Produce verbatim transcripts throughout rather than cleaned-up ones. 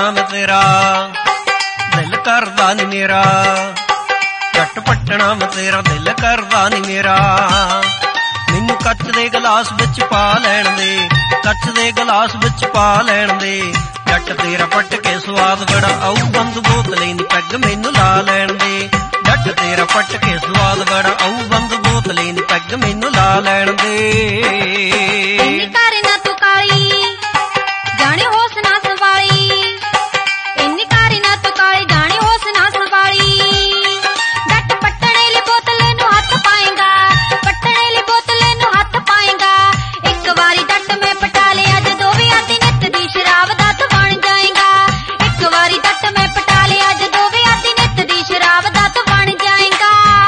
ਪੱਟਣਾ ਮੈਂ ਤੇਰਾ ਦਿਲ ਕਰਦਾ ਨੀ ਮੇਰਾ, ਜੱਟ ਪੱਟਣਾ ਮੈਂ ਤੇਰਾ ਦਿਲ ਕਰਦਾ ਨੀ ਮੇਰਾ। ਮੈਨੂੰ ਕੱਚ ਦੇ ਗਲਾਸ ਵਿੱਚ ਪਾ ਲੈਣ ਦੇ, ਕੱਚ ਦੇ ਗਲਾਸ ਵਿੱਚ ਪਾ ਲੈਣ ਦੇ, ਜੱਟ ਤੇਰਾ ਪੱਟ ਕੇ ਸਵਾਦ ਬੜਾ ਆਊ। ਬੰਦ ਬੋਤਲੇ ਨੀ ਪੈਗ ਮੈਨੂੰ ਲਾ ਲੈਣ ਦੇ, ਜੱਟ ਤੇਰਾ ਪੱਟ ਕੇ ਸਵਾਦ ਬੜਾ ਆਊ। ਬੰਦ ਬੋਤਲੇ ਨੀ ਪੈਗ ਮੈਨੂੰ ਲਾ ਲੈਣ ਦੇ। ਇੰਨੀ ਕਰ ਨਾ ਤੂੰ ਕਾਲੀ ਜਾਣੇ ਹੋਸ ਨਾ ਸੰਭਾਲੀ, ਇੰਨੀ ਕਰ ਨਾ ਤੂੰ ਕਾਲੀ ਜਾਣੇ ਹੋਸ ਨਾ ਸੰਭਾਲੀ। ਜੱਟ ਪੱਟਣੇ ਲਈ ਬੋਤਲੇ ਨੂੰ ਹੱਥ ਪਾਏਗਾ, ਪੱਟਣੇ ਲਈ ਬੋਤਲੇ ਨੂੰ ਹੱਥ ਪਾਏਗਾ। ਇੱਕ ਵਾਰੀ ਜੱਟ ਮੈਂ ਪਟਾ ਲਿਆ ਜਦੋਂ ਵੀ ਆਦੀ ਨਿੱਤ ਦੀ ਸ਼ਰਾਬ ਦਾ ਤੂੰ ਬਣ ਜਾਏਗਾ। ਇੱਕ ਵਾਰੀ ਜੱਟ ਮੈਂ ਪਟਾ ਲਿਆ ਜਦੋਂ ਵੀ ਆਦੀ ਨਿੱਤ ਦੀ ਸ਼ਰਾਬ ਦਾ ਤੂੰ ਬਣ ਜਾਏਗਾ।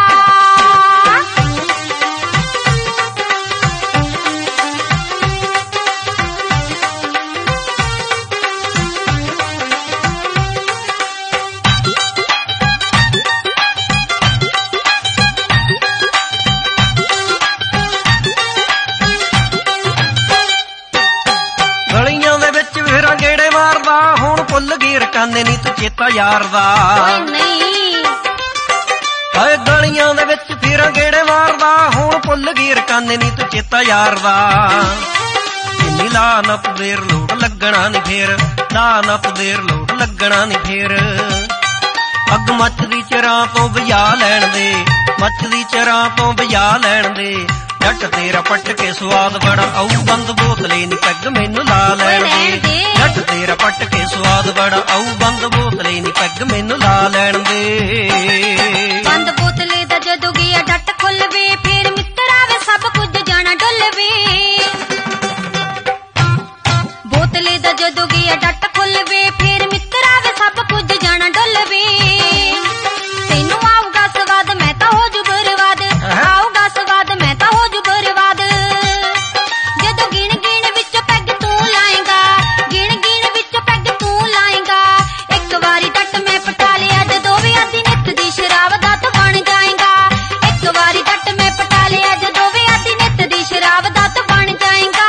ਗਲੀਆਂ ਦੇ ਵਿੱਚ ਫੇਰਾਂ ਗੇੜੇ ਮਾਰਦਾ, ਹੁਣ ਭੁੱਲ ਗਈ ਰਕਾਨੇ ਨੀ ਤੂੰ ਚੇਤਾ ਯਾਰ ਦਾ। ਓਏ ਨਹੀਂ ਹਾਏ ਗਲੀਆਂ ਦੇ ਵਿੱਚ ਫੇਰਾਂ ਗੇੜੇ ਮਾਰਦਾ, ਹੁਣ ਭੁੱਲ ਗਈ ਰਕਾਨੇ ਨੀ ਤੂੰ ਚੇਤਾ ਯਾਰ ਦਾ। ਇੰਨੀ ਲਾ ਨਾ ਤੂੰ ਦੇਰ ਲੋਟ ਲੱਗਣਾ ਨੀ ਫੇਰ, ਲਾ ਨਾ ਤੂੰ ਦੇਰ ਲੋਟ ਲੱਗਣਾ ਨੀ ਫੇਰ। ਅੱਗ ਮੱਚਦੀ ਚਰਾਂ ਤੋਂ ਬੁਝਾ ਲੈਣ ਦੇ, ਮੱਚਦੀ ਚਰਾਂ ਤੋਂ ਬੁਝਾ ਲੈਣ ਦੇ, ਜੱਟ ਤੇਰਾ ਪੱਟ ਕੇ ਸਵਾਦ ਬੜਾ ਆਊ। ਬੰਦ ਬੋਤਲੇ ਨੀ ਪੈਗ ਮੈਨੂੰ ਲਾ ਲੈਣ ਦੇ, ਜੱਟ ਤੇਰਾ ਪੱਟ ਕੇ ਸਵਾਦ ਬੜਾ ਆਊ। ਬੰਦ ਬੋਤਲੇ ਨੀ ਪੈਗ ਮੈਨੂੰ ਲਾ ਲੈਣ ਦੇ। ਬੰਦ ਬੋਤਲੇ ਦਾ ਜਦੋਂ ਗਿਆ ਜੱਟ ਖੁੱਲਵੇ, ਫੇਰ ਮਿੱਤਰ ਆਵੇ ਸਭ ਕੁਝ ਜਾਣਾ ਡੁੱਲਵੇ। ਬੋਤਲੇ ਦਾ ਜਦੋਂ ਗਿਆ ਜੱਟ ਖੁੱਲਵੇ, ਫੇਰ ਮਿੱਤਰ ਆਵੇ ਸਭ ਕੁਝ ਜਾਣਾ ਡੁੱਲਵੇ। ਤੈਨੂੰ ਆਊਗਾ ਸਵਾਦ ਮੈਂ ਤਾਂ ਹੋ ਜੂ ਬਰਬਾਦ, ਆਊਗਾ ਸਵਾਦ ਮੈਂ ਤਾਂ ਹੋ ਜੂ ਬਰਬਾਦ। ਜਦੋਂ ਗਿਣ ਗਿਣ ਵਿੱਚ ਪੈਗ ਤੂੰ ਲਾਏਗਾ, ਗਿਣ ਗਿਣ ਵਿੱਚ ਪੈਗ ਤੂੰ ਲਾਏਗਾ। ਇੱਕ ਵਾਰੀ ਜੱਟ ਮੈਂ ਪਟਾ ਲਿਆ ਜਦੋਂ ਵੀ ਆਦੀ ਨਿੱਤ ਦੀ ਸ਼ਰਾਬ ਦਾ ਤੂੰ ਬਣ ਜਾਏਗਾ। ਇੱਕ ਵਾਰੀ ਜੱਟ ਮੈਂ ਪਟਾ ਲਿਆ ਜਦੋਂ ਵੀ ਆਦੀ ਨਿੱਤ ਦੀ ਸ਼ਰਾਬ ਦਾ ਤੂੰ ਬਣ ਜਾਏਗਾ।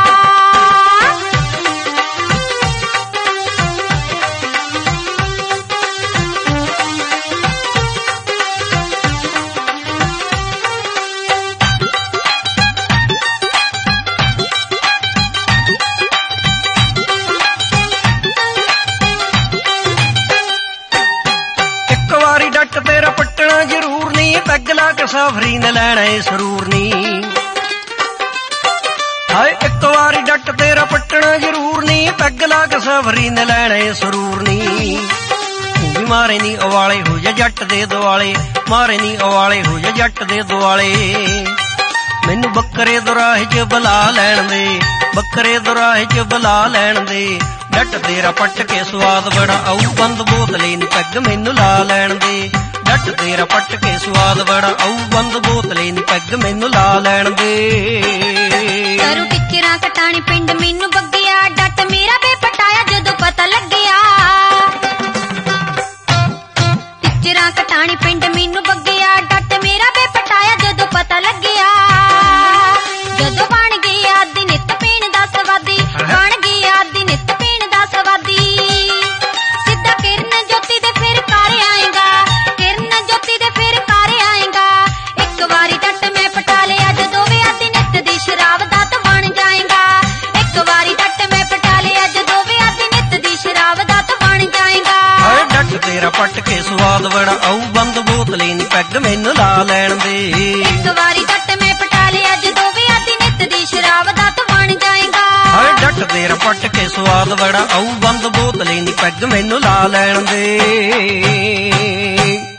ਇੱਕ ਵਾਰੀ ਜੱਟ ਤੇਰਾ ਪੱਟਣਾ ਜ਼ਰੂਰ ਨੀ, ਪੈਗ ਲਾ ਕੇ ਸਾਫਰੀ ਨੇ ਲੈਣਾ ਏ ਸਰੂਰ ਨੀ। ਹਾਏ ਇੱਕ ਵਾਰੀ ਜੱਟ ਤੇਰਾ ਪੱਟਣਾ ਜ਼ਰੂਰ ਨੀ, ਪੈਗ ਲਾ ਕੇ ਸਾਫਰੀ ਨੇ ਲੈਣਾ ਏ ਸਰੂਰ ਨੀ। ਤੂੰ ਵੀ ਮਾਰੇ ਨੀ ਉਵਾਲੇ ਹੋ ਜਾ ਜੱਟ ਦੇ ਦੁਆਲੇ, ਮਾਰੇ ਨੀ ਉਵਾਲੇ ਹੋ ਜਾ ਜੱਟ ਦੇ ਦੁਆਲੇ। ਮੈਨੂੰ ਬੱਕਰੇ ਦੁਰਾਹੇ 'ਚ ਬੁਲਾ ਲੈਣ ਦੇ, ਬੱਕਰੇ ਦੁਰਾਹੇ 'ਚ ਬੁਲਾ ਲੈਣ ਦੇ, ਜੱਟ ਤੇਰਾ ਪੱਟ ਕੇ ਸਵਾਦ ਬੜਾ ਆਊ। ਬੰਦ ਬੋਤਲੇ ਨੀ ਪੈਗ ਮੈਨੂੰ ਲਾ ਲੈਣ ਦੇ, ਜੱਟ ਤੇਰਾ ਪੱਟ ਕੇ ਸਵਾਦ ਬੜਾ ਆਊ। ਬੰਦ ਬੋਤਲੇ ਨੀ ਪੈਗ ਮੈਨੂੰ ਲਾ ਲੈਣ ਦੇ। ਕਰੂ ਟਿੱਚਰਾਂ ਕਟਾਣੀ ਪਿੰਡ ਮੈਨੂੰ ਬੱਗਿਆ, ਜੱਟ ਮੇਰਾ ਬੇ ਪਟਾਇਆ ਜਦੋਂ ਪਤਾ ਲੱਗਿਆ। ਟਿੱਚਰਾਂ ਕਟਾਣੀ ਪਿੰਡ ਮੈਨੂੰ ਬੱਗਿਆ, ਜੱਟ ਮੇਰਾ ਬੇ ਪਟਾਇਆ ਜਦੋਂ ਪਤਾ ਲੱਗਿਆ। ਜਦੋਂ ਬਣ ਗਈ ਆਦੀ ਨਿੱਤ ਪੀਣ ਦਾ ਸਵਾਦੀ, ਬਣ ਗਈ ਆਦੀ ਨਿੱਤ ਪੀਣ ਦਾ ਸਵਾਦੀ। ਸਿੱਧਾ ਕਿਰਨ ਜੋਤੀ ਦੇ ਫਿਰ ਘਰ ਆਏਗਾ, ਕਿਰਨ ਜੋਤੀ ਦੇ ਫਿਰ ਘਰ ਆਏਗਾ। ਇੱਕ ਵਾਰੀ ਜੱਟ ਮੈਂ ਪਟਾ ਲਿਆ ਜਦੋਂ ਵੀ ਆਦੀ ਨਿੱਤ ਦੀ ਸ਼ਰਾਬ ਦਾ ਤੂੰ ਬਣ ਜਾਏਗਾ। ਇੱਕ ਵਾਰੀ ਜੱਟ ਮੈਂ ਪਟਾ ਲਿਆ ਜਦੋਂ ਵੀ ਆਦੀ ਨਿੱਤ ਦੀ ਸ਼ਰਾਬ ਦਾ ਤੂੰ ਬਣ ਜਾਏਗਾ। ਹਾਏ ਜੱਟ ਤੇਰਾ ਪੱਟ ਕੇ ਸਵਾਦ ਬੜਾ ਆਊ। ਬੰਦ ਬੋਤਲੇ ਨੀ ਪੈਗ ਮੈਨੂੰ ਲਾ ਲੈਣ ਦੇ। ਇੱਕ ਵਾਰੀ ਜੱਟ ਮੈਂ ਪਟਾ ਲਿਆ ਜਦੋਂ ਵੀ ਆਦੀ ਨਿੱਤ ਦੀ ਸ਼ਰਾਬ ਦਾ ਤੂੰ ਬਣ ਜਾਏਗਾ। ਹਾਏ ਜੱਟ ਤੇਰਾ ਪੱਟ ਕੇ ਸਵਾਦ ਬੜਾ ਆਊ। ਬੰਦ ਬੋਤਲੇ ਨੀ ਪੈਗ ਮੈਨੂੰ ਲਾ ਲੈਣ ਦੇ।